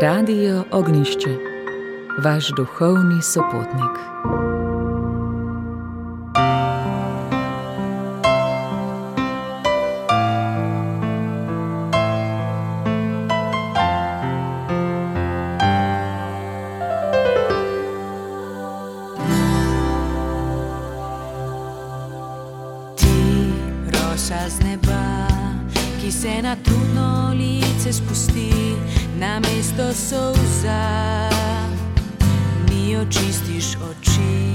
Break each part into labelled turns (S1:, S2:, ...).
S1: Radio Ognjišče, vaš duhovni sopotnik.
S2: Ti, rosa z neba, ki se na trudno lice spusti, namesto solza mi očistiš oči.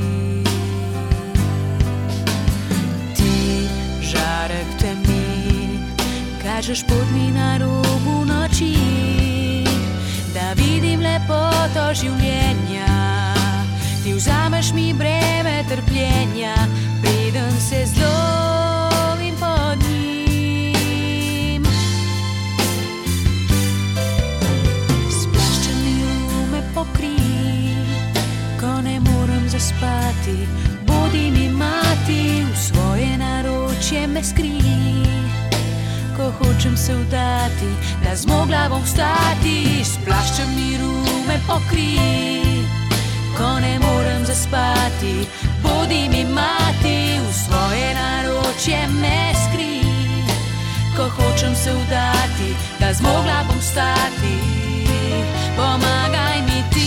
S2: Ti, žarek temi, kažeš pot mi na robu noči, da vidim lepoto življenja. Ti vzameš mi breme trpljenja, preden se zlomim pod njim. Pokrij, ko ne morem zaspati, bodi mi mati, v svoje naročje me skrij. Ko hočem se vdati, da zmogla bom vstati, s plaščem miru me pokrij. Ko ne morem zaspati, bodi mi mati, v svoje naročje me skrij. Ko hočem se vdati, da zmogla bom vstati, pomagaj mi ti.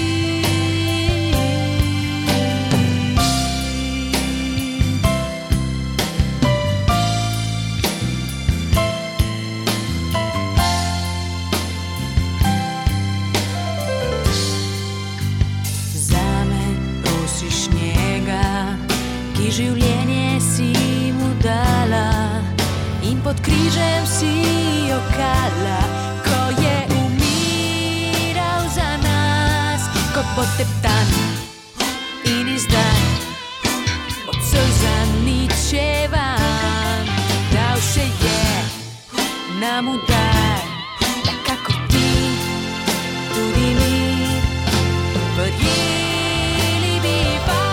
S2: Zame prosiš njega, ki življenje si mu dala, in pod križem si jokala, ko je poteptan in izdan, od solza ničevan, dal še je nam udar, da kako ti, tudi mi, verjeli bi pa.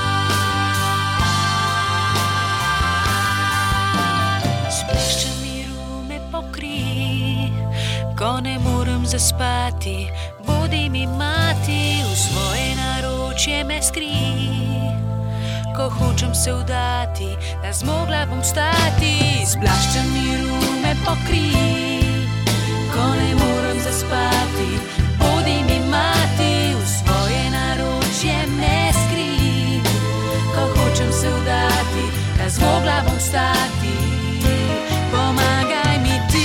S2: S plaščem miru me pokrij, ko ne morem zaspati, bodi mi mati, v svoje naročje me skrij. Ko hočem se vdati, da zmogla bom vstati, s plaščem miru me pokrij. Ko ne morem zaspati, bodi mi mati, v svoje naročje me skrij. Ko hočem se vdati, da zmogla bom vstati, pomagaj mi ti.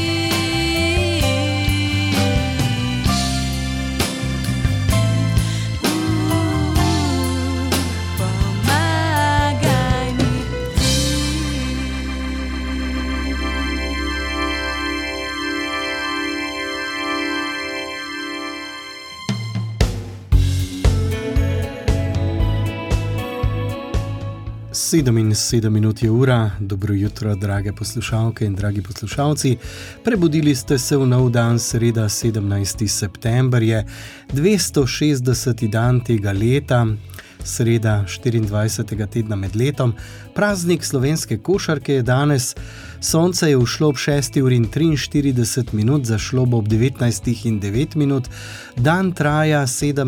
S3: Sedem minut je ura. Dobro jutro, drage poslušalke in dragi poslušalci. Prebudili ste se v nov dan, sreda 17. september je 260. dan tega leta, sreda 24. tedna med letom. Praznik slovenske košarke je danes. Sonce je vzšlo ob 6:43, zašlo bo ob 19:09. Dan traja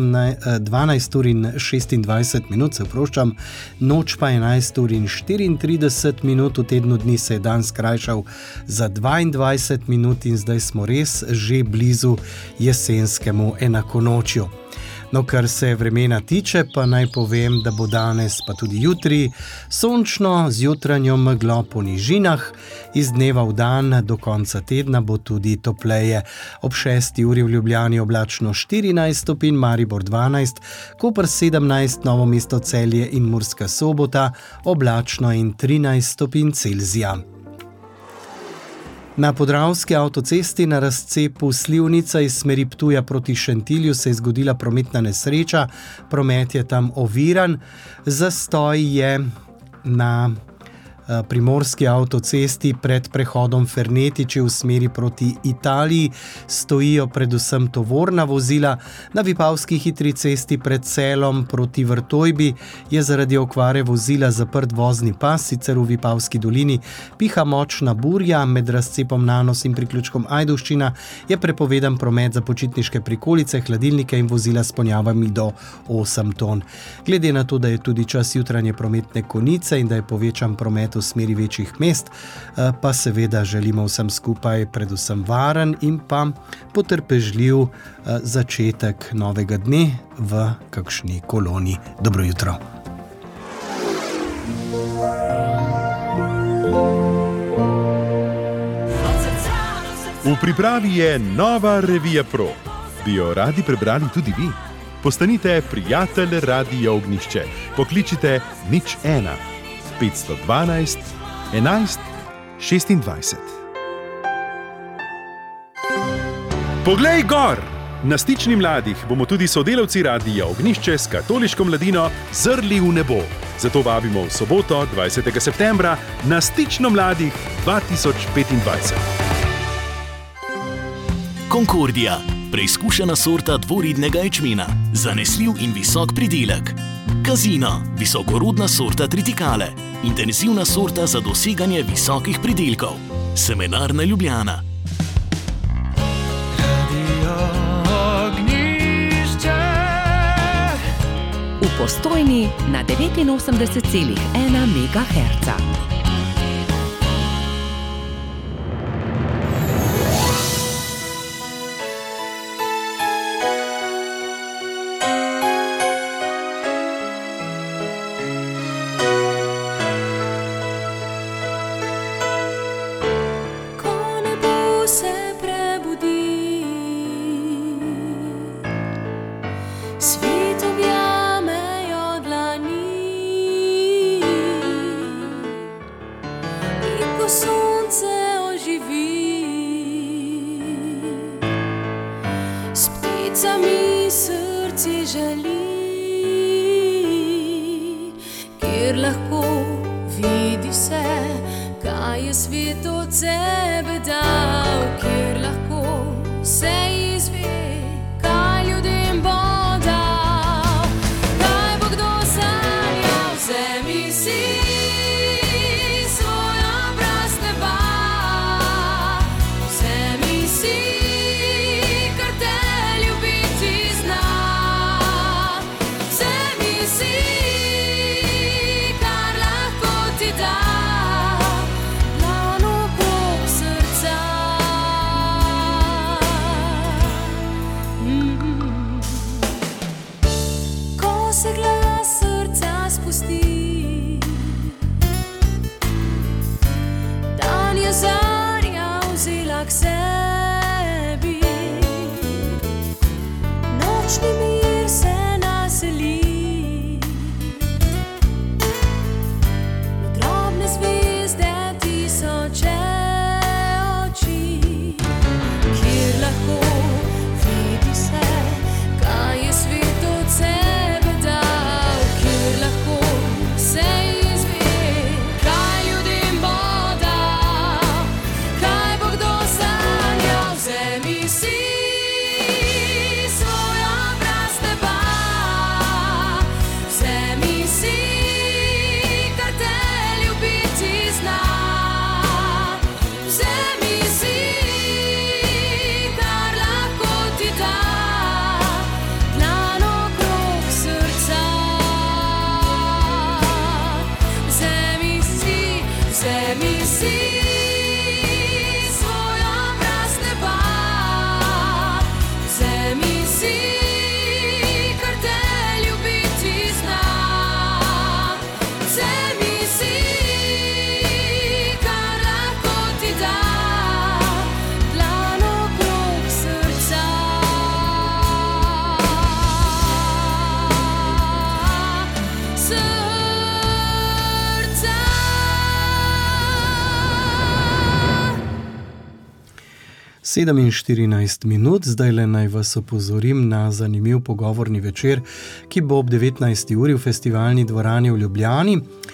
S3: 12:26, se oproščam, noč pa 11:34. V tednu dni se je dan skrajšal za 22 minut in zdaj smo res že blizu jesenskemu enakonočju. No, kar se vremena tiče, pa naj povem, da bo danes, pa tudi jutri, sončno z jutranjo meglo po nižinah, iz dneva v dan do konca tedna bo tudi topleje. Ob 6. uri v Ljubljani oblačno 14 stopinj, Maribor 12, Koper 17, Novo mesto, Celje in Murska Sobota oblačno in 13 stopinj Celzija. Na Podravski avtocesti na razcepu Slivnica iz smeri Ptuja proti Šentilju se je zgodila prometna nesreča, promet je tam oviran, zastoj je na primorski avtocesti pred prehodom Fernetiči v smeri proti Italiji stojijo predvsem tovorna vozila. Na Vipavski hitri cesti pred Celom proti Vrtojbi je zaradi okvare vozila zaprt vozni pas, sicer v Vipavski dolini piha močna burja, med razcepom Nanos in priključkom Ajdovščina je prepovedan promet za počitniške prikolice, hladilnike in vozila s ponjavami do 8 ton. Glede na to, da je tudi čas jutranje prometne konice in da je povečan promet v smeri večjih mest, pa seveda želimo vsem skupaj predvsem varen in pa potrpežljiv začetek novega dne v kakšni koloni. Dobro jutro.
S4: V pripravi je nova revija Pro. Bi jo radi prebrali tudi vi? Postanite prijatelj Radia Ognjišče. Pokličite 01 512 11 26. Poglej gor! Na Stični mladih bomo tudi sodelavci Radia Ognjišče s katoliško mladino zrli v nebo. Zato vabimo v soboto 20. septembra na Stično mladih 2025.
S5: Concordia, preizkušena sorta dvoridnega ječmena, zanesljiv in visok pridelek. Casino, visokorodna sorta tritikale, intenzivna sorta za doseganje visokih pridelkov. Semenarna Ljubljana.
S1: V Postojni na 89,1 MHz.
S3: Sedem in 14 minut, zdaj le naj vas opozorim na zanimiv pogovorni večer, ki bo ob 19. uri v festivalni dvorani v Ljubljani.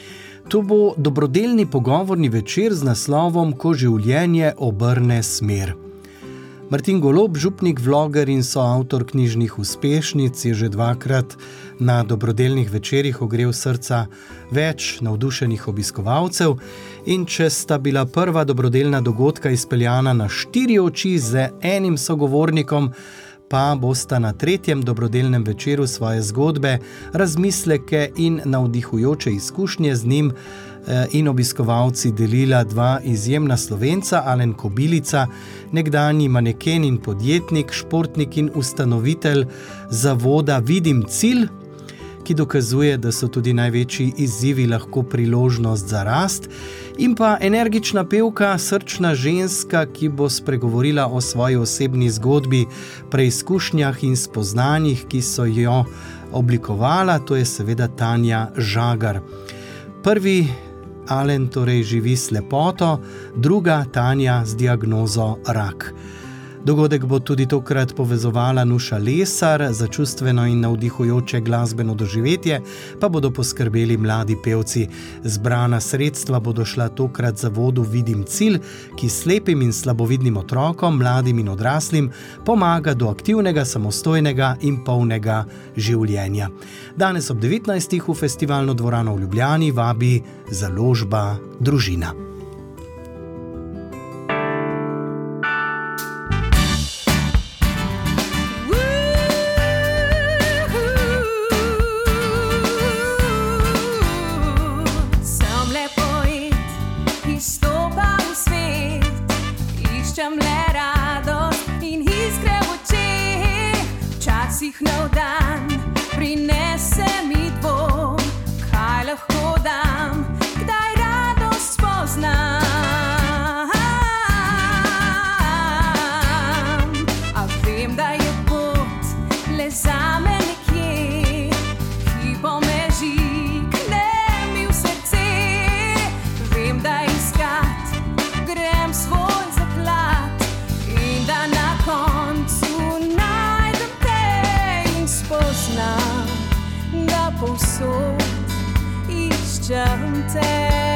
S3: To bo dobrodelni pogovorni večer z naslovom Ko življenje obrne smer. Martin Golob, župnik, vloger in soavtor knjižnih uspešnic, je že 2-krat na dobrodelnih večerih ogrel srca več navdušenih obiskovalcev, in če sta bila prva dobrodelna dogodka izpeljana na 4 oči z enim sogovornikom, pa bosta na 3. dobrodelnem večeru svoje zgodbe, razmisleke in navdihujoče izkušnje z njim in obiskovalci delila 2 izjemna Slovenca, Alen Kobilica, nekdanji maneken in podjetnik, športnik in ustanovitelj zavoda Vidim cilj, ki dokazuje, da so tudi največji izzivi lahko priložnost za rast, in pa energična pevka, srčna ženska, ki bo spregovorila o svoji osebni zgodbi, preizkušnjah in spoznanjih, ki so jo oblikovala, to je seveda Tanja Žagar. Prvi Alen torej živi s lepoto, druga Tanja z diagnozo rak. Dogodek bo tudi tokrat povezovala Nuša Lesar, za čustveno in navdihujoče glasbeno doživetje pa bodo poskrbeli mladi pevci. Zbrana sredstva bodo šla tokrat zavodu Vidim cilj, ki slepim in slabovidnim otrokom, mladim in odraslim pomaga do aktivnega, samostojnega in polnega življenja. Danes ob 19. v Festivalno dvorano v Ljubljani vabi založba Družina.
S6: Nov dan prinese mi dvom, kaj lahko dam, kdaj radost spoznam. A vem, da je pot le zame nekje, ki pomeži k nemi v srce. Vem, da iskat grem svoj zaklad in da na koncu spoznam, da povsod iščem te,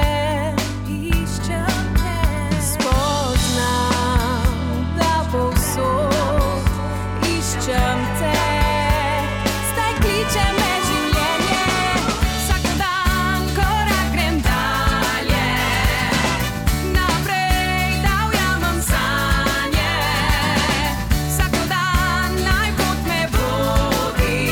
S6: spoznam, da povsod iščem te. Zdaj kliče me življenje, vsak dan korak grem dalje, naprej da ujamem sanje, vsak dan naj pot me vodi.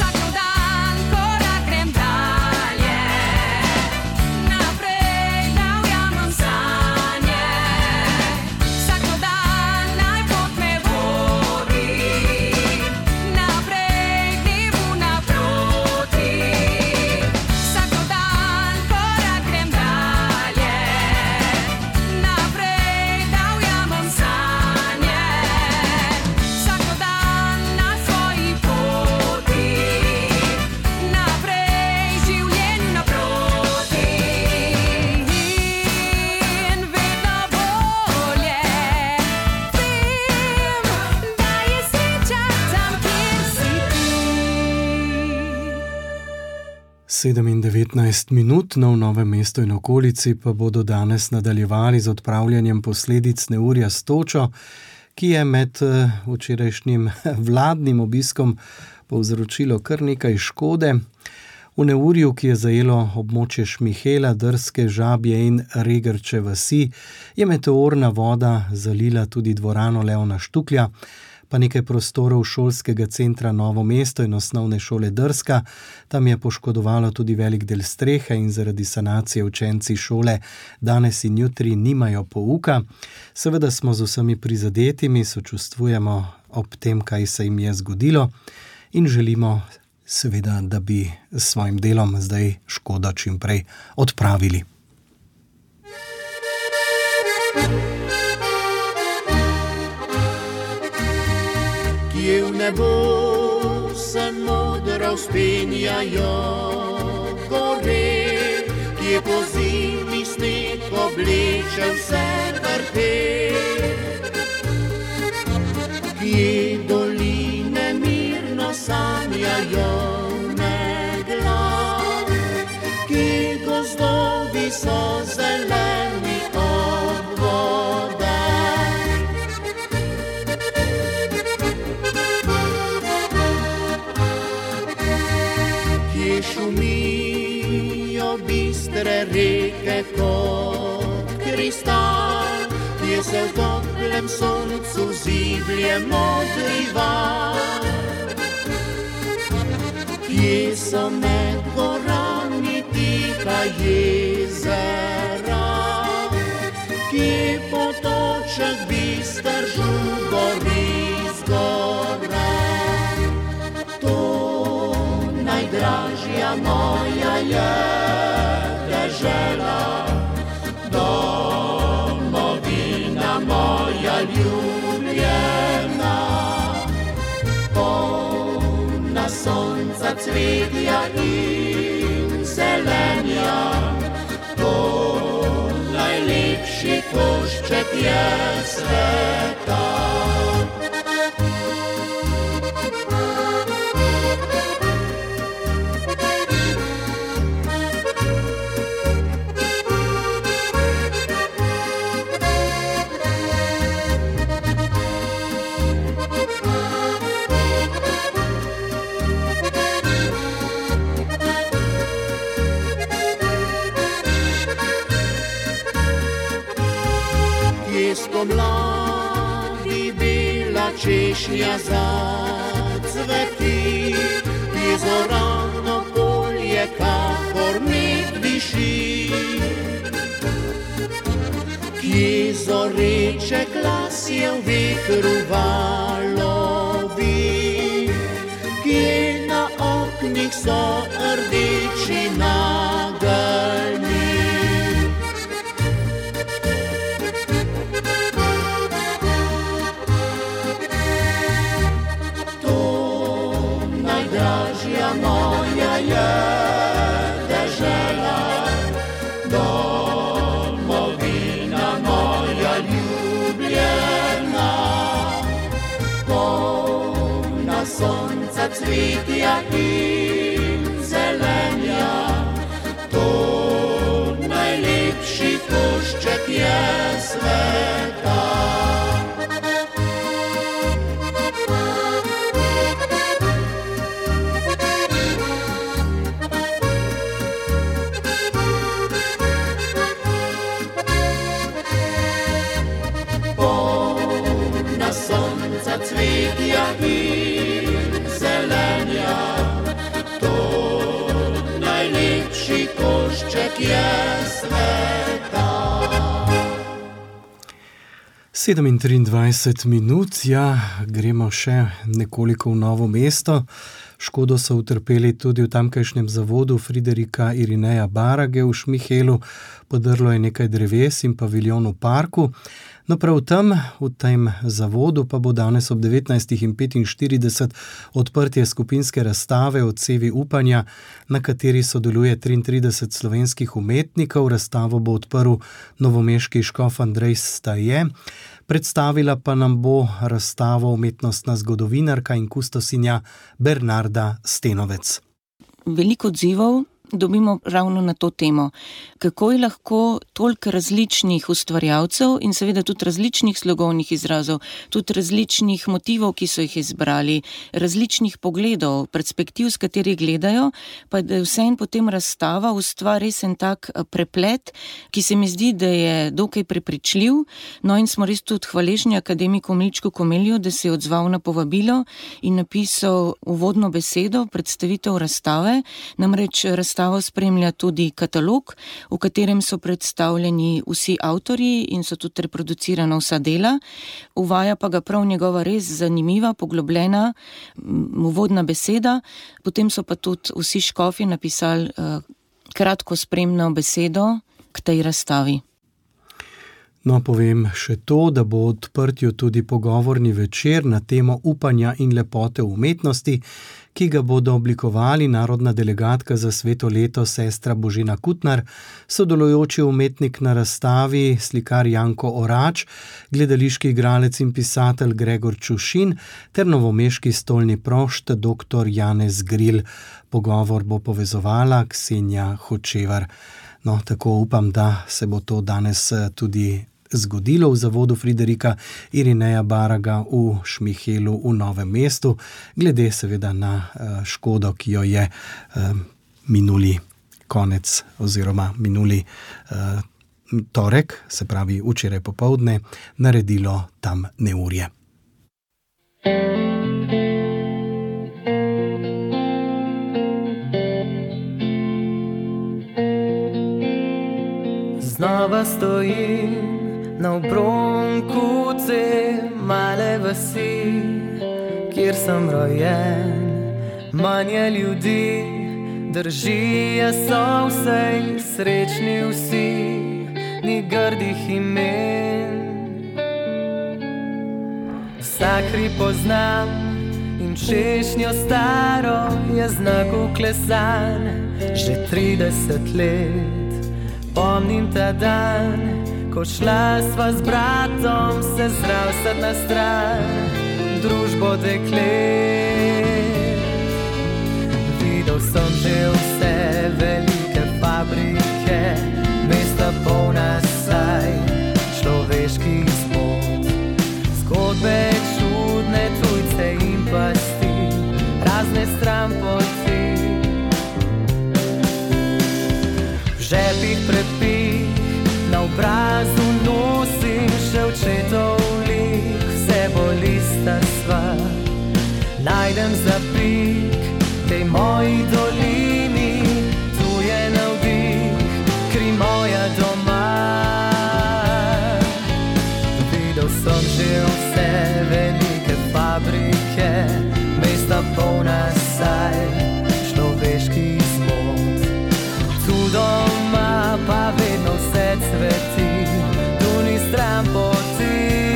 S6: Now
S3: 7:19, v Novem mestu in okolici pa bodo danes nadaljevali z odpravljanjem posledic neurja s točo, ki je med včerajšnjim vladnim obiskom povzročilo kar nekaj škode. V neurju, ki je zajelo območje Šmihela, Drske, Žabje in Regrče vasi, je meteorna voda zalila tudi dvorano Leona Štuklja, pa nekaj prostorov šolskega centra Novo mesto in osnovne šole Drska. Tam je poškodovalo tudi velik del strehe in zaradi sanacije učenci šole danes in jutri nimajo pouka. Seveda smo z vsemi prizadetimi, sočustvujemo ob tem, kaj se jim je zgodilo in želimo seveda, da bi s svojim delom zdaj škodo čim prej odpravili.
S7: Kje v nebo se modro vzpenjajo gore, kje po zimi sneg obleče vse vrte, kje doline mirno sanjajo megla, kje gozdovi so zeleni od vode. Kje šumijo bistre reke kot kristal, kje se v toplem soncu ziblje modri val, kje so med gorami tiha jezera, kje potoček bister žubori zgora. Najdražja moja je dežela, domovina moja ljubljena, polna sonca, cvetja in zelenja, to najlepši košček je sveta. Spomladi bela češnja zacveti, kje zorano polje kakor med viši, kje zoreče glasje v vetru valovi, kje na oknih so rdeči nageljni. Moja je dežela, domovina moja ljubljena, polna sonca, cvetja in zelenja, to najlepši košček je sveta. Cvetja in zelenja, to najlepši košček je sveta.
S3: 7:23, ja, gremo še nekoliko v Novo mesto. Škodo so utrpeli tudi v tamkajšnjem zavodu Friderika Irineja Barage v Šmihelu, podrlo je nekaj dreves in paviljon v parku. No, prav tam, v tem zavodu, pa bo danes ob 19:45 odprtje skupinske razstave Odsevi upanja, na kateri sodeluje 33 slovenskih umetnikov. Razstavo bo odprl novomeški škof Andrej Staje. Predstavila pa nam bo razstavo umetnostna zgodovinarka in kustosinja Bernarda Stenovec.
S8: Veliko odzivov dobimo ravno na to temo. Kako je lahko toliko različnih ustvarjalcev in seveda tudi različnih slogovnih izrazov, tudi različnih motivov, ki so jih izbrali, različnih pogledov, perspektiv, s katerih gledajo, pa da je vseeno potem razstava ustvari res en tak preplet, ki se mi zdi, da je dokaj prepričljiv. No in smo res tudi hvaležni akademiku Milčku Komelju, da se je odzval na povabilo in napisal uvodno besedo, predstavitev razstave. Namreč razstavo spremlja tudi katalog, v katerem so predstavljeni vsi avtorji in so tudi reproducirana vsa dela. Uvaja pa ga prav njegova res zanimiva, poglobljena uvodna beseda. Potem so pa tudi vsi škofi napisali kratko spremno besedo k tej razstavi.
S3: No, povem še to, da bo v odprtju tudi pogovorni večer na temo upanja in lepote v umetnosti, ki ga bodo oblikovali narodna delegatka za sveto leto sestra Božena Kutnar, sodelujoči umetnik na razstavi slikar Janko Orač, gledališki igralec in pisatelj Gregor Čušin ter novomeški stolni prošt dr. Janez Gril. Pogovor bo povezovala Ksenija Hočevar. No, tako upam, da se bo to danes tudi zgodilo v zavodu Friderika Irineja Baraga v Šmihelu v Novem mestu, glede seveda na škodo, ki jo je minuli konec oziroma minuli torek, se pravi včeraj popoldne, naredilo tam neurje.
S9: Znova stojim na obronku te male vasi, kjer sem rojen. Manje ljudi, držijo so vsej srečni vsi, ni grdih imen. Vsak hrib poznam in češnjo staro je znak vklesan, že 30 let. Pomnim ta dan, ko šla sva z bratom se zdravstvati na stran, družbo deklet. Videl sem že vse velike fabrike, mesta polna saj človeških zmot. Zgodbe čudne, tujce in pasti, razne stranpoti. V žepih prepih, na obrazu nosim še očetov lik, vse bolj ista sva. Najdem zapik tej moji dolini, tu je navdih, kri moja doma. Videl sem že vse velike fabrike, mesta polna saj človeških zmot. Tu doma pa vedno vse cveti, tu ni stran poti.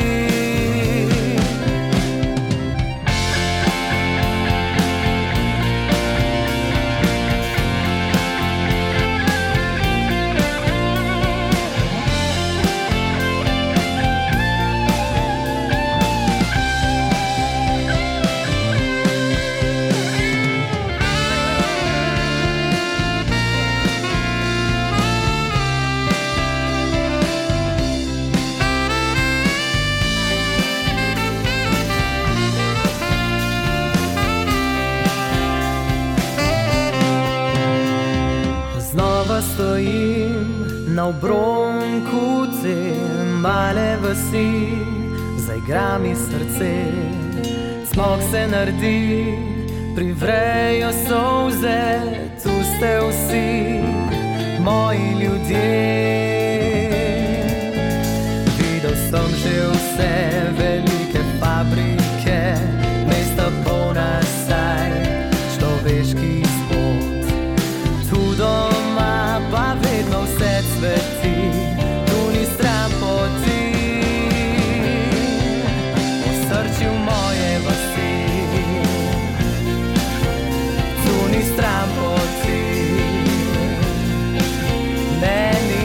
S9: Stojim na obronku te male vasi, zaigra mi srce, smog se naredi, privrejo solze, tu ste vsi moji ljudje. Videl sem že vse velike fabrike, mesta polna saj človeških zmot. Tu doma pa vedno vse cveti, tu ni stran poti. Osrčju moje vasi, tu ni stran poti. Meni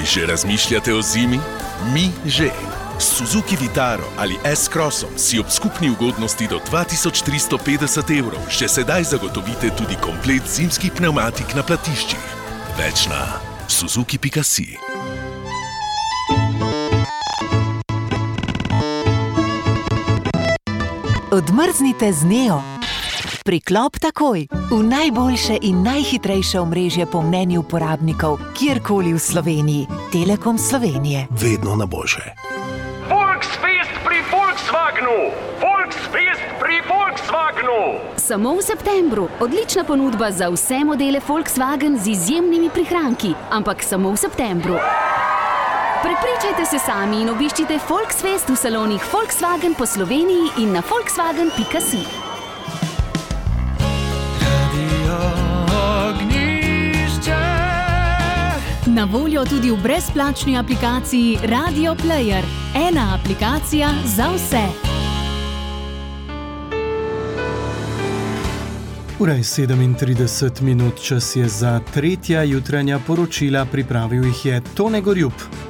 S10: Že razmišljate o zimi? Mi že. S Suzuki Vitaro ali S-Crossom si ob skupni ugodnosti do 2350 evrov še sedaj zagotovite tudi komplet zimskih pnevmatik na platiščih. Več na suzuki.si.
S11: Odmrznite z Neo. Priklop takoj v najboljše in najhitrejše omrežje po mnenju uporabnikov, kjerkoli v Sloveniji. Telekom Slovenije.
S10: Vedno na boljše.
S12: Volksfest pri Volkswagenu! Volksfest pri Volkswagenu!
S13: Samo v septembru. Odlična ponudba za vse modele Volkswagen z izjemnimi prihranki. Ampak samo v septembru. Prepričajte se sami in obiščite Volksfest v salonih Volkswagen po Sloveniji in na volkswagen.si. Na voljo tudi v brezplačni aplikaciji Radio Player. Ena aplikacija za vse.
S3: Ura je 37 minut, čas je za tretja jutranja poročila, pripravil jih je Tone Gorjup.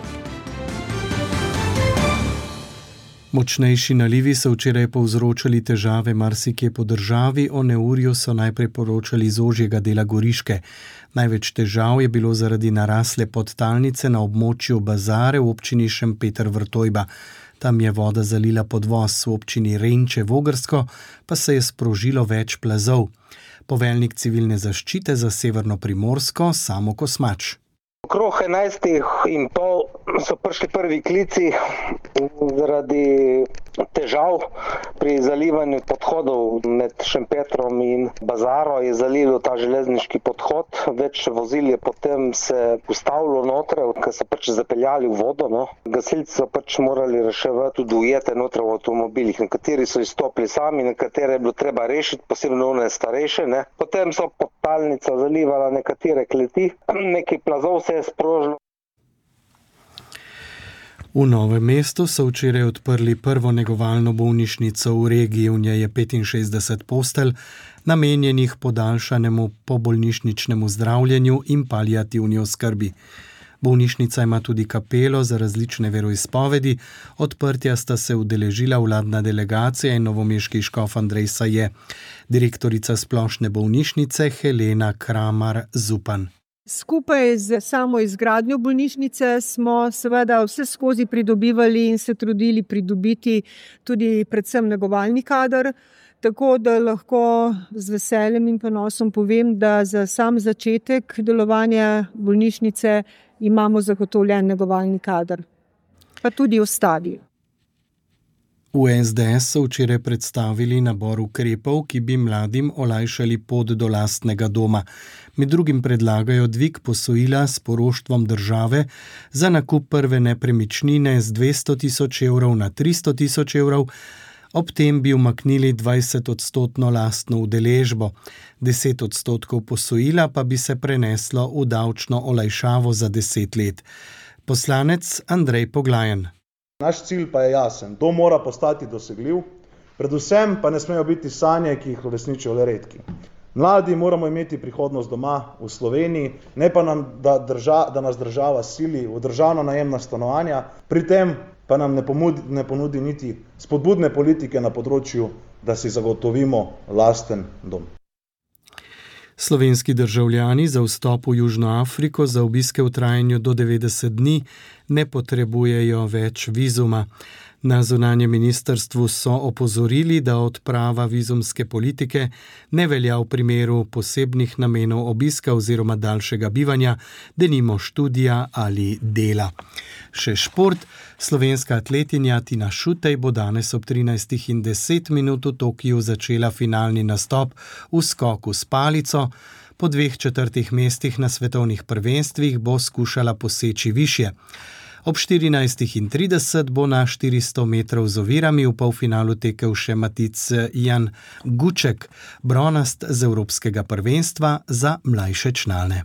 S3: Močnejši nalivi so včeraj povzročali težave marsikje po državi, o neurju so najprej poročali iz ožjega dela Goriške. Največ težav je bilo zaradi narasle podtalnice na območju Bazare v občini Šempeter-Vrtojba. Tam je voda zalila podvoz, v občini Renče-Vogrsko pa se je sprožilo več plazov. Poveljnik civilne zaščite za Severno Primorsko Samo Kosmač.
S14: Okrog 11:30 so prišli prvi klici zaradi težav pri zalivanju podhodov med Šempetrom in Bazaro. Je zalilo ta železniški podhod, več vozil je potem se ustavilo notre, ker so zapeljali v vodo. Gasilci so morali reševati tudi ujete notre v avtomobilih. Nekateri so izstopili sami, nekatere je bilo treba rešiti, posebno one starejše. Potem so podtalnica zalivala nekatere kleti, nekaj plazov se je sprožilo.
S3: V Novem mestu so včeraj odprli prvo negovalno bolnišnico v regiji. V njej je 65 postelj, namenjenih podaljšanemu pobolnišničnemu zdravljenju in paliativni oskrbi. Bolnišnica ima tudi kapelo za različne veroizpovedi. Odprtja sta se udeležila vladna delegacija in novomeški škof Andrej Saje. Direktorica splošne bolnišnice Helena Kramar-Zupan.
S15: Skupaj z samo izgradnjo bolnišnice smo seveda vse skozi pridobivali in se trudili pridobiti tudi predvsem negovalni kader, tako da lahko z veseljem in ponosom povem, da za sam začetek delovanja bolnišnice imamo zagotovljen negovalni kader, pa tudi ostali.
S3: V SDS so včeraj predstavili nabor ukrepov, ki bi mladim olajšali pot do lastnega doma. Med drugim predlagajo dvig posojila s poroštvom države za nakup prve nepremičnine z 200 000 evrov na 300 000 evrov, ob tem bi umaknili 20% lastno udeležbo. 10% posojila pa bi se preneslo v davčno olajšavo za 10 let. Poslanec Andrej Poglajen.
S16: Naš cilj pa je jasen. Dom mora postati dosegljiv, predvsem pa ne smejo biti sanje, ki jih uresničijo le redki. Mladi moramo imeti prihodnost doma v Sloveniji, ne pa da nas država sili v državno najemna stanovanja, pri tem pa nam ne ponudi niti spodbudne politike na področju, da si zagotovimo lasten dom.
S3: Slovenski državljani za vstop v Južno Afriko za obiske v trajanju do 90 dni ne potrebujejo več vizuma. Na zunanjem ministrstvu so opozorili, da odprava vizumske politike ne velja v primeru posebnih namenov obiska oziroma daljšega bivanja, denimo študija ali dela. Še šport. Slovenska atletinja Tina Šutej bo danes ob 13:10 v Tokiu začela finalni nastop v skoku s palico. Po 2 četrtih mestih na svetovnih prvenstvih bo skušala poseči višje. Ob 14:30 bo na 400 metrov z ovirami v polfinalu tekel še Matic Jan Guček, bronast z Evropskega prvenstva za mlajše člane.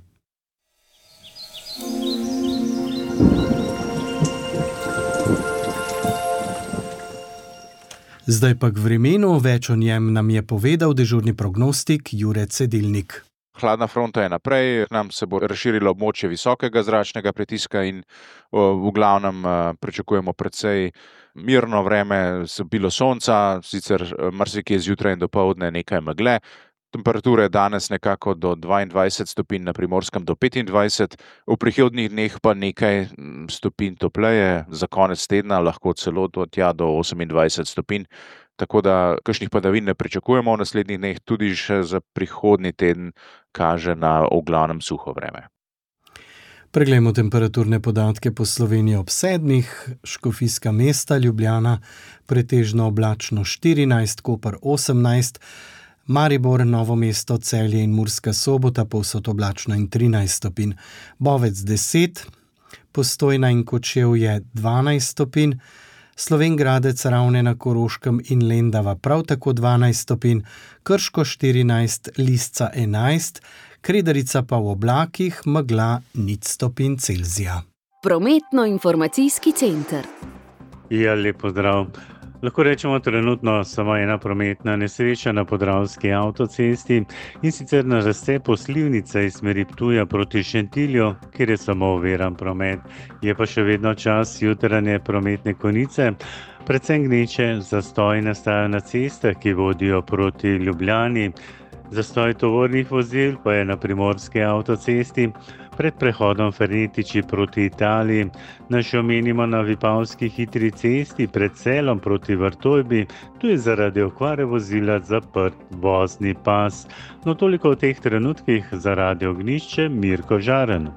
S3: Zdaj pa k vremenu, več o njem nam je povedal dežurni prognostik Jure Cedilnik.
S17: Hladna fronta je naprej, nam se bo razširilo območje visokega zračnega pritiska in v glavnem pričakujemo precej mirno vreme, bilo sonca, sicer marsikje zjutraj in dopoldne nekaj megle. Temperature danes nekako do 22 stopinj, na Primorskem do 25, v prihodnjih dneh pa nekaj stopinj topleje, za konec tedna lahko celo do 28 stopinj. Tako da kakšnih padavin ne pričakujemo v naslednjih dneh, tudi še za prihodnji teden kaže na v glavnem suho vreme.
S3: Preglejmo temperaturne podatke po Sloveniji ob 7. Škofijska Mesta, Ljubljana, pretežno oblačno 14, Koper 18, Maribor, Novo mesto, Celje in Murska Sobota povsod oblačno in 13 stopinj, Bovec 10, Postojna in Kočevje 12 stopinj, Slovenj Gradec, Ravne na Koroškem in Lendava prav tako 12 stopinj, Krško 14, Lisca 11, Kredarica pa v oblakih, megla 0 stopinj Celzija.
S13: Prometno-informacijski center.
S18: Ja, lep pozdrav. Lahko rečemo trenutno samo ena prometna nesreča na Podravski avtocesti, in sicer na razcepu Slivnice iz smeri Ptuja proti Šentilju, kjer je samo oviran promet. Je pa še vedno čas jutranje prometne konice. Predvsem gneče zastoj nastajajo na cestah, ki vodijo proti Ljubljani. Zastoj tovornih vozil pa je na Primorski avtocesti pred prehodom Fernetiči proti Italiji. Naj omenimo na Vipavski hitri cesti pred Celom proti Vrtojbi, tu je zaradi okvare vozila zaprt vozni pas. No, toliko v teh trenutkih za Radio Ognjišče, Mirko Žaren.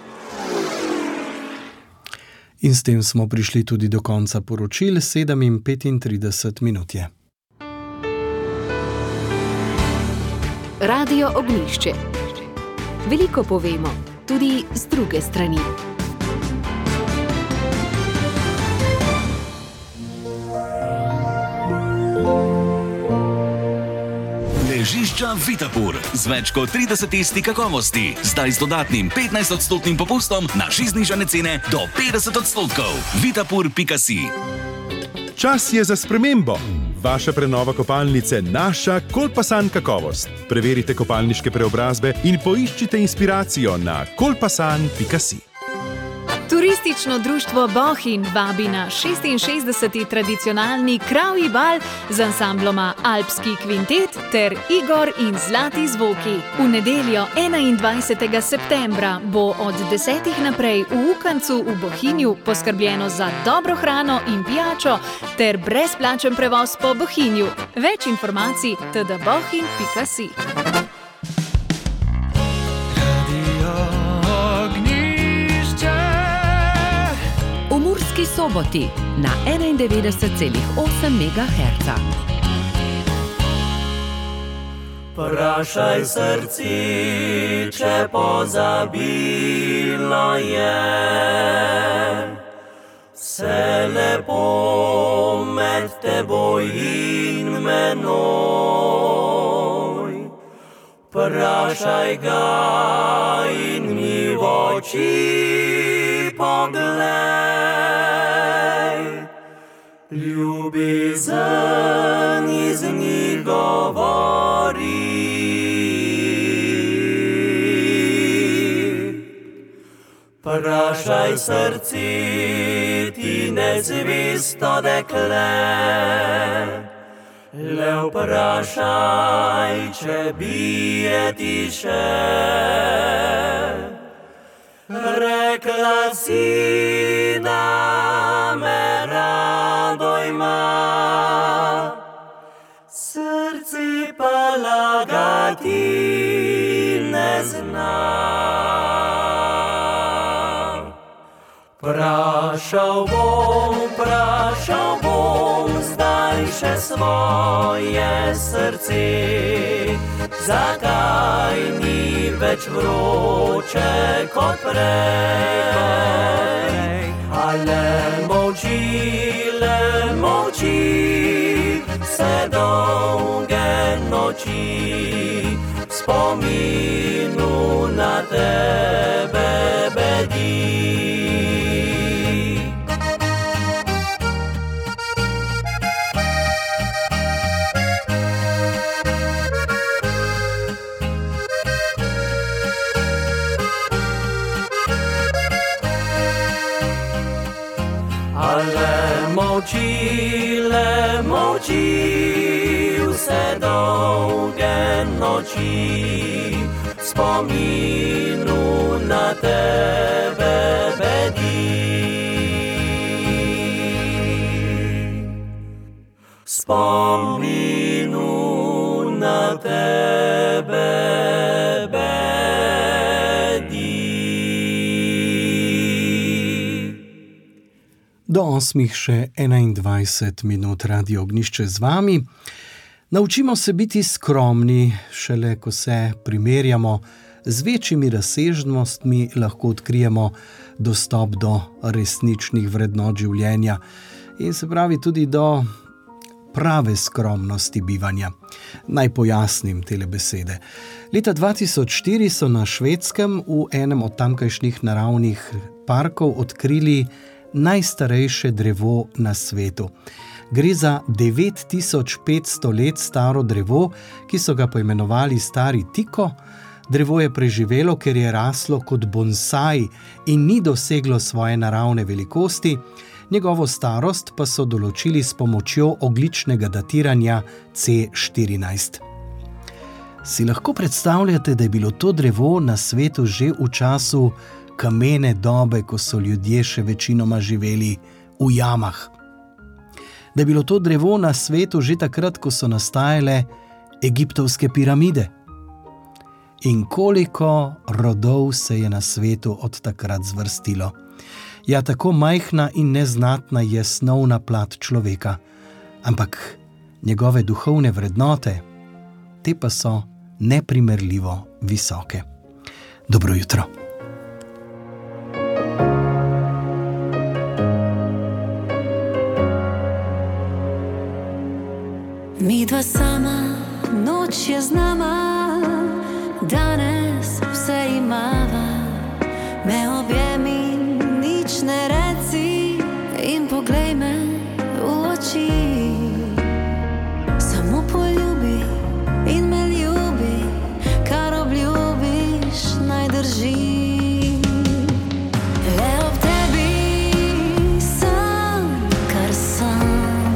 S3: In s tem smo prišli tudi do konca poročil, 7:35 minut je.
S13: Radio Ognjišče. Veliko povemo, tudi z druge strani.
S5: Ležišča Vitapur z več kot 30 testi kakovosti, zdaj z dodatnim 15% popustom na 6 znižane cene do 50%. Vitapur.si.
S4: Čas je za spremembo. Vaša prenova kopalnice, naša Kolpasan kakovost. Preverite kopalniške preobrazbe in poiščite inspiracijo na kolpasan.si.
S19: Turistično društvo Bohinj vabi na 66. tradicionalni Kravji bal z ansambloma Alpski kvintet ter Igor in Zlati zvoki. V nedeljo 21. septembra bo od 10. naprej v Ukancu v Bohinju poskrbljeno za dobro hrano in pijačo ter brezplačen prevoz po Bohinju. Več informacij tdbohinj.si.
S1: Soboti na 91,8 MHz.
S9: Vprašaj srci, če pozabilo je vse lepo med teboj in menoj. Vprašaj ga in mi v oči poglej. Ljubezen iz njih govori. Vprašaj srci, ti nezvesto dekle, le vprašaj, če bije ti še. Rekla si, da me rado ima, srce pa lagati ne zna. Vprašal bom zdaj še svoje srce, zakaj ni več vroče kot prej. Ale molči, vse dolge noči, v spominu na tebe bedi. molči, le molči, vse dolge noči, spominu na tebe bedi. Spominu na tebe
S3: Do 8 še 21 minut Radio Ognjišče z vami. Naučimo se biti skromni, šele ko se primerjamo z večjimi razsežnostmi, lahko odkrijemo dostop do resničnih vrednot življenja in se pravi tudi do prave skromnosti bivanja. Naj pojasnim tele besede. Leta 2004 so na Švedskem v enem od tamkajšnjih naravnih parkov odkrili najstarejše drevo na svetu. Gre za 9500 let staro drevo, ki so ga poimenovali Stari Tiko. Drevo je preživelo, ker je raslo kot bonsai in ni doseglo svoje naravne velikosti, njegovo starost pa so določili s pomočjo ogljičnega datiranja C14. Si lahko predstavljate, da je bilo to drevo na svetu že v času kamene dobe, ko so ljudje še večinoma živeli v jamah? Da je bilo to drevo na svetu že takrat, ko so nastajale egiptovske piramide? In koliko rodov se je na svetu od takrat zvrstilo? Ja, tako majhna in neznatna je snovna plat človeka, ampak njegove duhovne vrednote, te pa so neprimerljivo visoke. Dobro jutro.
S2: Midva sama, noč je z nama, danes vse imava. Me objemi, nič ne reci in poglej me v oči. Samo poljubi in me ljubi, kar obljubiš naj drži. Le ob tebi sem, kar sem.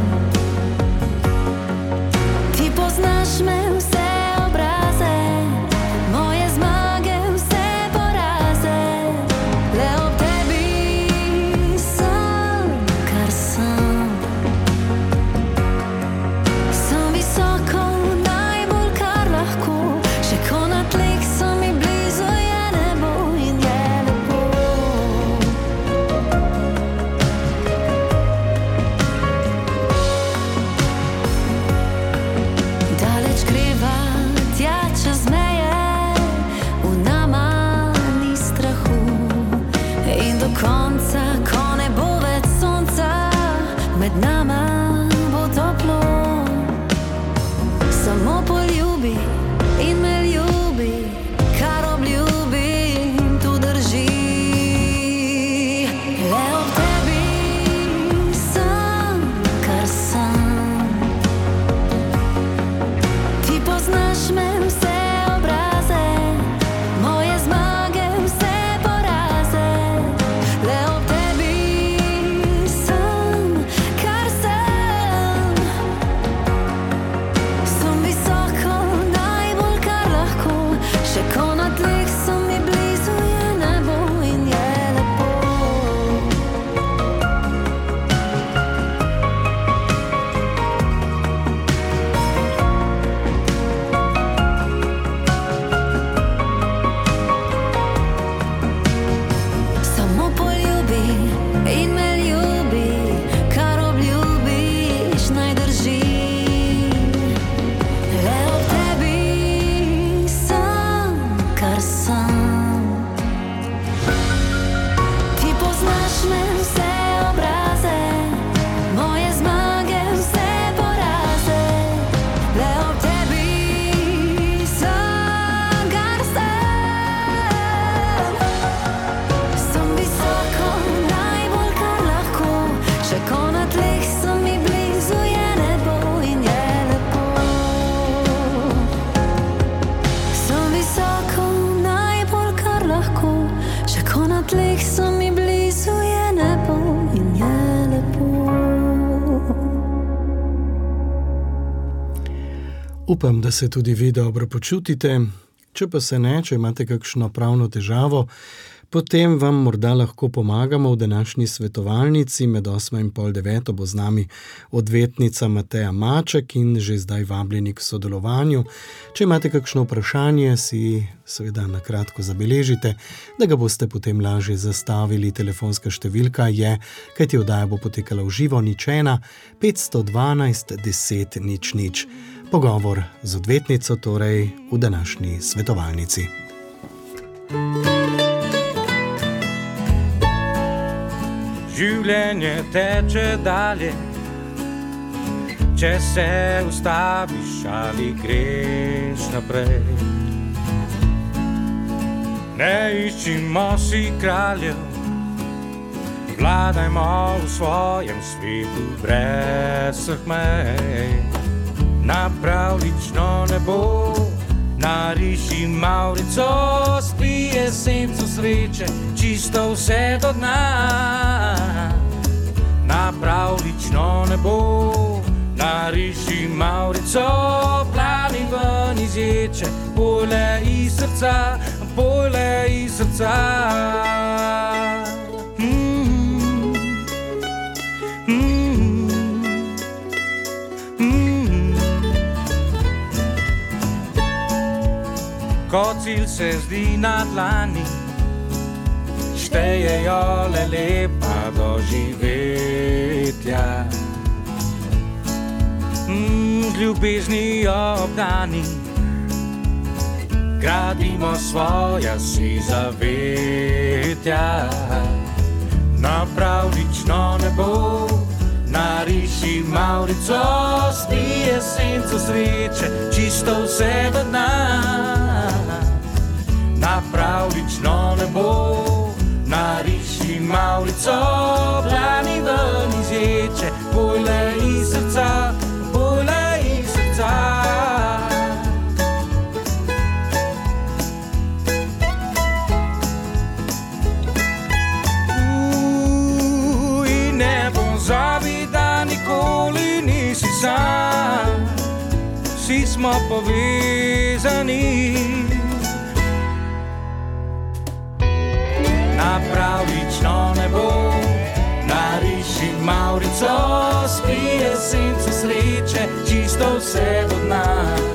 S2: Ti poznaš me vse obraze, moje zmage, vse poraze. Le ob tebi sem, kar sem. Sem visoko, najbolj kar lahko, še ko na tleh sem mi blizu, je nebo in je lepo. Daleč greva, tja čez meje, v nama ni strahu. In do konca, ko ne bo več sonca, med nama bo toplo. Samo poljubi in me ljubi, kar obljubim, tu drži. Le ob tebi sem, kar sem. Ti poznaš me vse obraze, moje zmage, vse poraze. Le ob tebi sem, kar sem. Sem visoko, najbolj kar lahko, še ko na tleh sem mi blizu, je nebo in je lepo. Samo poljubi in me ljubi, kar obljubiš naj drži. Le ob tebi sem, kar sem. Ti poznaš me vse obraze, moje zmage, vse poraze. Le ob tebi sem, kar sem. Sem visoko, najbolj kar lahko, še ko na tleh sem mi blizu, je nebo in je lepo. Sem visoko, najbolj kar lahko, še ko na tleh sem mi blizu, je nebo in je lepo.
S3: Upam, da se tudi vi dobro počutite. Če pa se ne, če imate kakšno pravno težavo, potem vam morda lahko pomagamo v današnji svetovalnici. Med 8 in pol 9 bo z nami odvetnica Mateja Maček in že zdaj vabljeni k sodelovanju. Če imate kakšno vprašanje, si seveda na kratko zabeležite, da ga boste potem lažje zastavili. Telefonska številka je, kajti oddaja bo potekala v živo, 01 512 10 00. Pogovor z odvetnico torej v današnji svetovalnici.
S20: Življenje teče dalje, če se ustaviš ali greš naprej. Ne iščimo si kraljev, vladajmo v svojem svetu brez vseh mej. Na pravlično nebo nariši mavrico, spije senco sreče, čisto vse do dna. Na pravlično nebo nariši mavrico, plani ven iz ječe, pole iz srca, pole iz srca. Ko cilj se zdi na dlani, štejejo le lepa doživetja. Z ljubezni obdani gradimo svoja si zavetja. Na pravlično nebo nariši mavrico, spije senco sreče, čisto vse do dna. Na pravlično nebo nariši mavrico, plani ven iz ječe, pole iz srca, pole iz srca. In ne pozabi, da nikoli nisi sam, vsi smo povezani. Na pravlično nebo nariši mavrico, spije senco sreče, čisto vse do dna.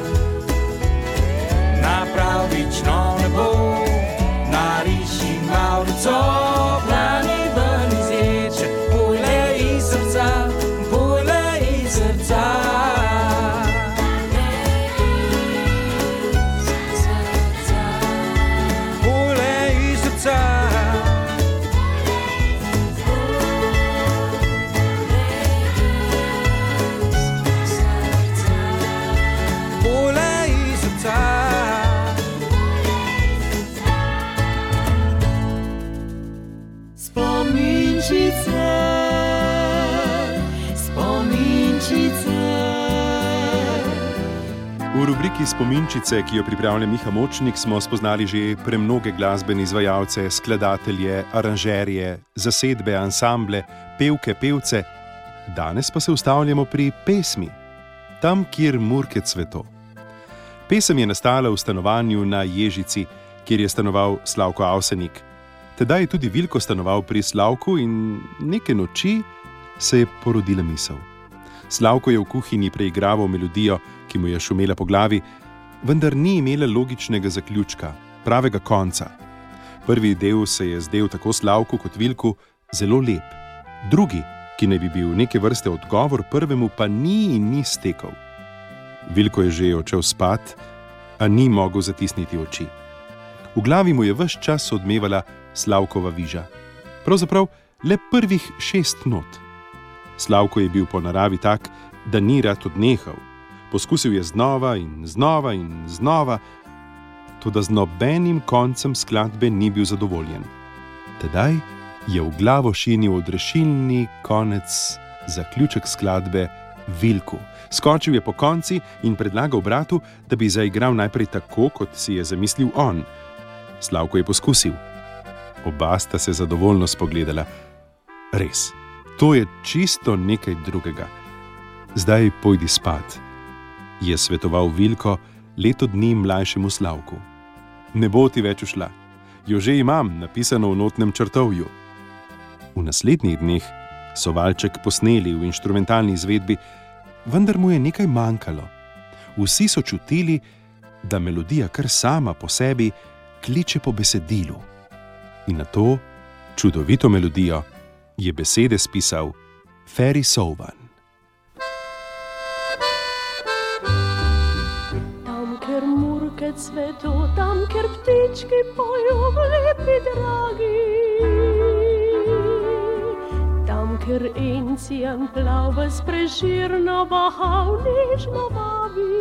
S20: Na pravlično nebo nariši mavrico, plani ven iz ječe, pole iz srca, pole iz srca. Pole iz srca.
S4: V rubriki Spominčice, ki jo pripravlja Miha Močnik, smo spoznali že premnoge glasbene izvajalce, skladatelje, aranžerje, zasedbe, ansamble, pevke, pevce. Danes pa se ustavljamo pri pesmi, tam, kjer murke cveto. Pesem je nastala v stanovanju na Ježici, kjer je stanoval Slavko Avsenik. Tedaj je tudi Vilko stanoval pri Slavku in neke noči se je porodila misel. Slavko je v kuhinji preigraval melodijo, ki mu je šumela po glavi, vendar ni imela logičnega zaključka, pravega konca. Prvi del se je zdel tako Slavku kot Vilku zelo lep. Drugi, ki naj bi bil neke vrste odgovor prvemu, pa ni in ni stekel. Vilko je že odšel spat, a ni mogel zatisniti oči. V glavi mu je ves čas odmevala Slavkova viža. Pravzaprav le prvih 6 not. Slavko je bil po naravi tak, da ni rad odnehal. Poskusil je znova in znova in znova, toda z nobenim koncem skladbe ni bil zadovoljen. Tedaj je v glavo šinil odrešilni konec, zaključek skladbe Vilku. Skočil je po konci in predlagal bratu, da bi zaigral najprej tako, kot si je zamislil on. Slavko je poskusil. Oba sta se zadovoljno spogledala. Res, to je čisto nekaj drugega. Zdaj pojdi spat. je svetoval Vilko leto dni mlajšemu Slavku. Ne bo ti več ušla, jo že imam napisano v notnem črtovju. V naslednjih dneh so valček posneli v inštrumentalni izvedbi, vendar mu je nekaj manjkalo. Vsi so čutili, da melodija kar sama po sebi kliče po besedilu. In na to čudovito melodijo je besede spisal Feri Souvan.
S21: Tam, ker murke cvetu, tam, ker ptički pojo lepi dragi, tam, ker encijan plava s preširno bahal nežno vabi.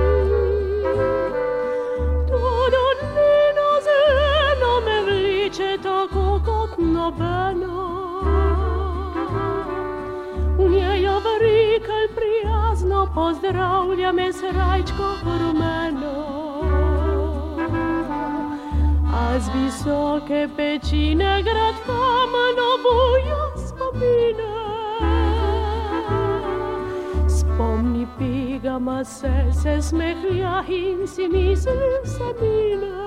S21: Todo dnino zeleno me vliče tako kot nobeno. V njej vrikelj prijazno pozdravlja me srajčko rumeno. A z visoke pečine grad kamen obuja spomine. Spomni pegama se smehlja in si misli se mine.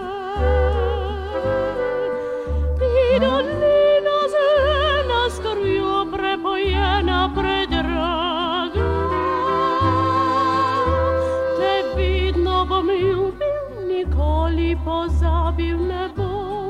S21: Ti dolina zelena s krvjo prepojena predraga. Te vidno bom ljubil, nikoli pozabil ne bom.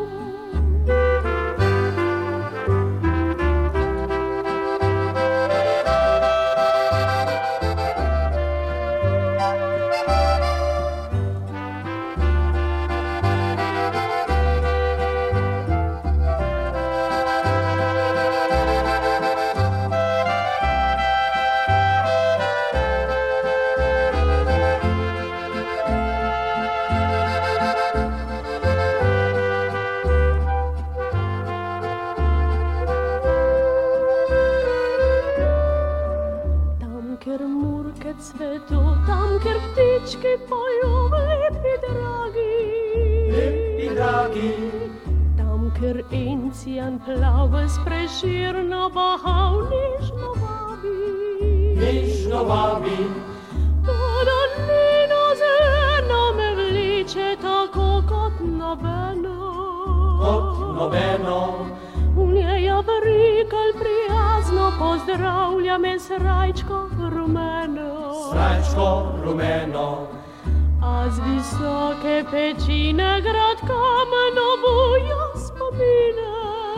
S21: Cvetu, tam, ker ptički pojo lepi dragi, lepi dragi. Tam, ker encijan plava s preširno bahal nežno vabi, nežno vabi. Todo dnino zeleno me vliče tako kot nobeno, kot nobeno. V njej vrikelj prijazno pozdravlja me srajčko rumeno. Srajčko rumeno. A z visoke pečine grad kamen obuja spomine.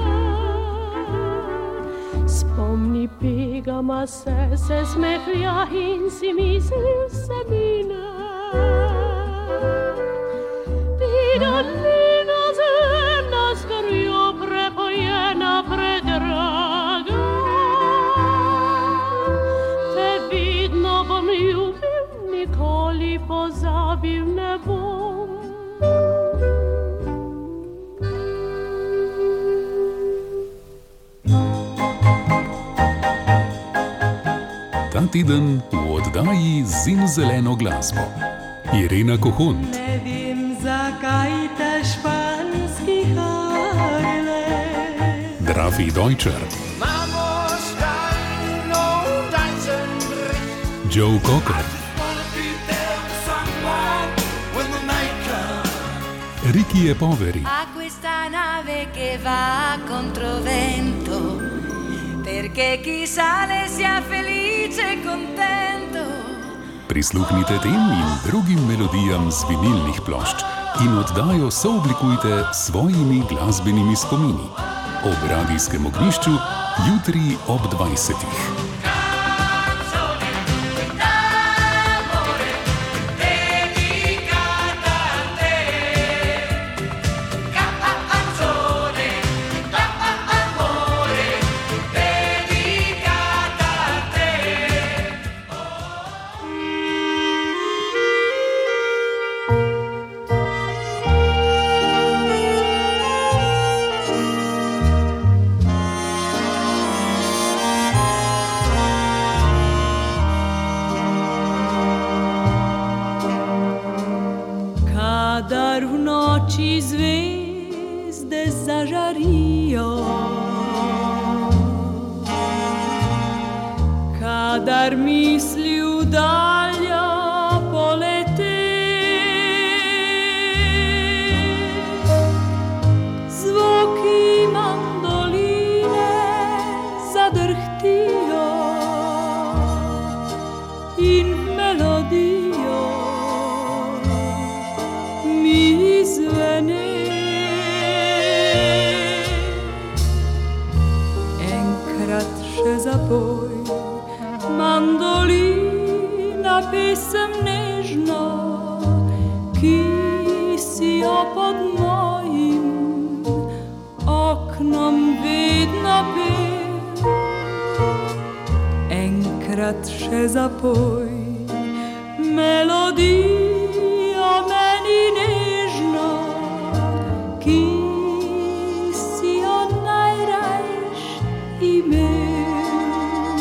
S21: Spomni pegama se smehlja in si misli se mine. Ti dolina zelena s krvjo prepojena predraga. Te vidno bom ljubil, nikoli pozabil ne bom.
S22: Ta teden v oddaji Zimzeleno glasbo Irena Kohont.
S23: Ne vem, zakaj te španski harle.
S22: Drafi Deutscher. Joe Cocker. Ricky e Poveri.
S2: A questa nave che va contro vento, perché chi sale sia felice e contento.
S22: Prisluhnite tem in drugim melodijam z vinilnih plošč in oddajo sooblikujte s svojimi glasbenimi spomini. Ob radijskem ognjišču jutri ob 20.
S23: Kadar v noči zvezde zažarijo, kadar misli v daljo zveni. Enkrat še zapoj, mandolina, pesem nežno, ki si jo pod mojim oknom vedno pel. Enkrat še zapoj, melodijo meni nežno, ki si jo najrajš imel.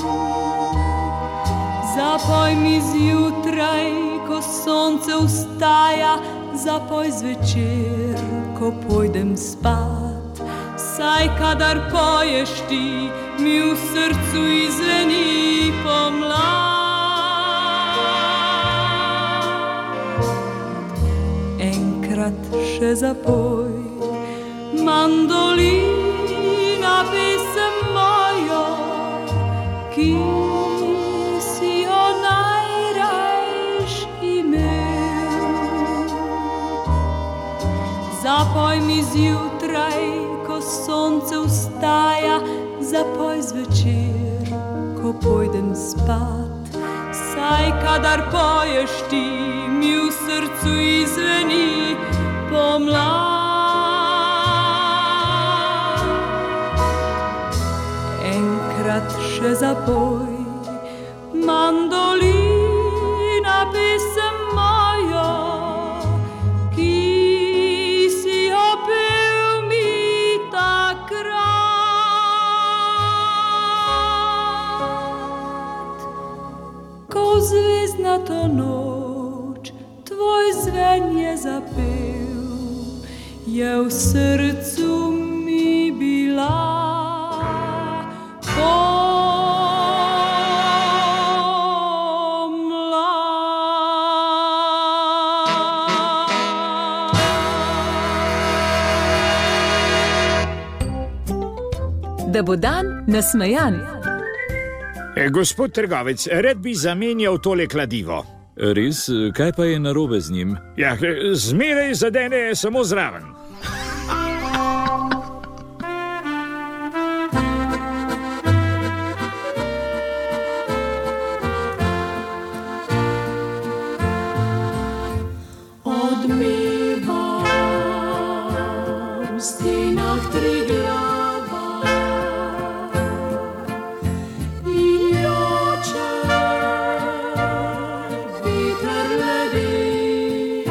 S23: Zapoj mi zjutraj, ko sonce vstaja, zapoj zvečer, ko pojdem spat. Saj kadar poješ ti, mi v srcu izveni pomlad. Enkrat še zapoj, mandolina, pesem mojo, ki si jo najrajš imel. Zapoj mi zjutraj, ko sonce vstaja, zapoj zvečer, ko pojdem spat. Saj kadar poješ ti, mi v srcu izveni pomlad. Enkrat še zapoj, mandolina, pesem mojo, ki si jo pel mi takrat. Ko v zvezdnato noč tvoj zven je zapel, je v srcu mi bila
S19: Da bo dan nasmejan.
S6: Gospod trgovec, rad bi zamenjal tole kladivo.
S7: Res, kaj pa je narobe z njim?
S6: Ja, zmeraj zadene samo zraven.
S23: Odmevam v stenah Triglava in joče veter leden,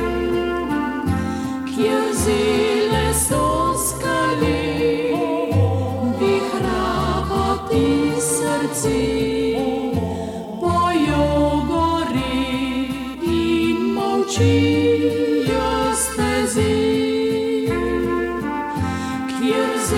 S23: kjer zele so skale, vihrava ti srce, pojo gore in molčijo steze, kjer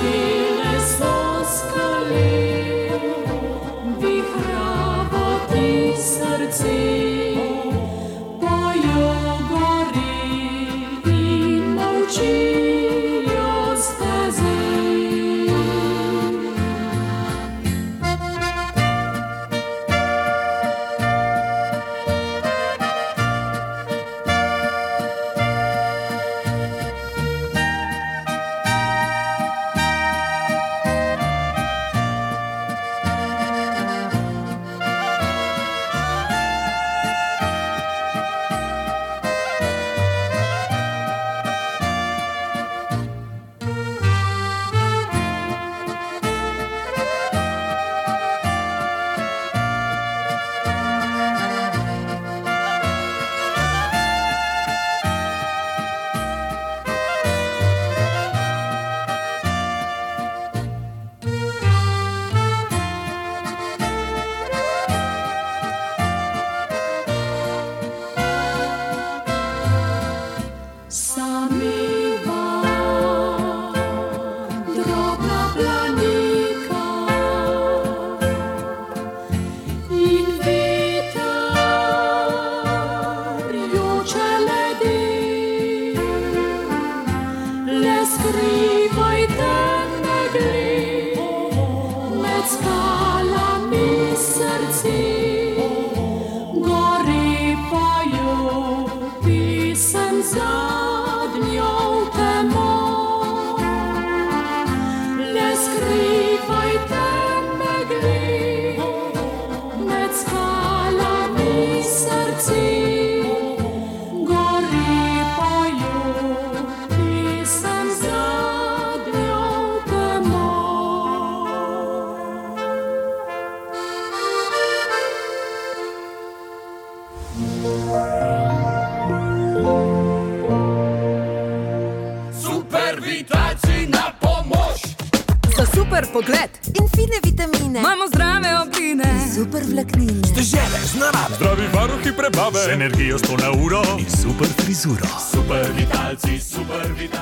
S20: vitalci na pomoč.
S8: Za super pogled in fine vitamine
S19: imamo zdrave obline,
S8: super vlaknine,
S20: Dežele z narave,
S10: zdravi varuhi prebave,
S20: z energijo 100 na uro
S10: in super frizuro.
S20: Super vitalci, super vitalci.